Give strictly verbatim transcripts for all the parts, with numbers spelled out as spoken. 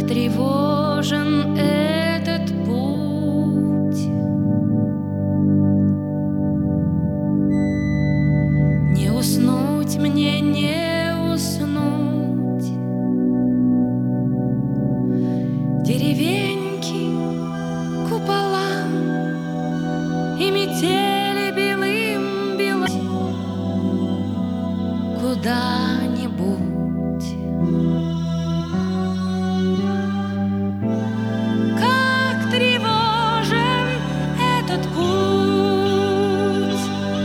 Как тревожен этот путь, не уснуть мне, не уснуть. Деревеньки, купола и метели белым-белым куда-нибудь. Как тревожен этот путь,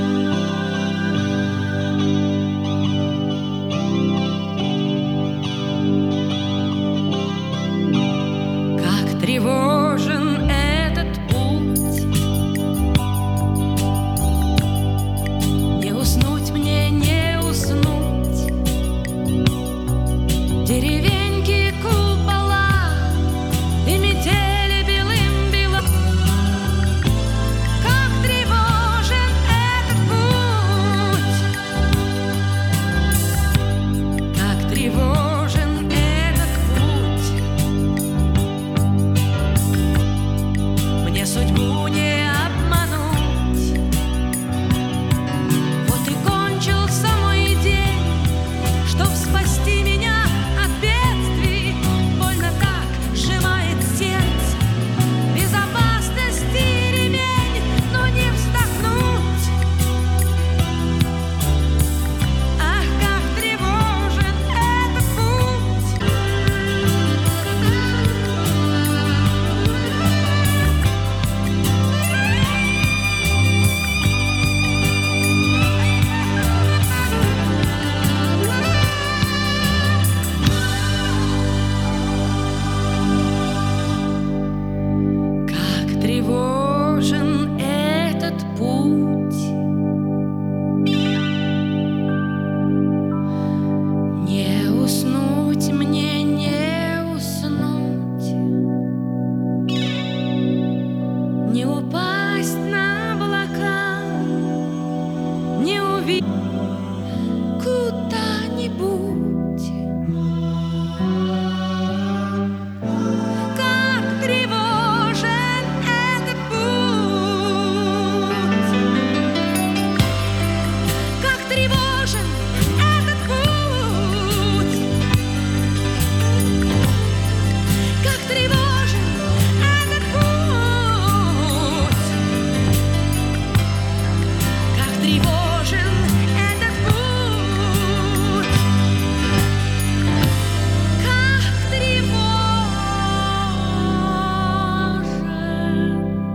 как тревожен этот путь. Не уснуть мне, не уснуть. Деревеньки, купола и метели белым-белым. Как тревожен этот путь, как тревожен.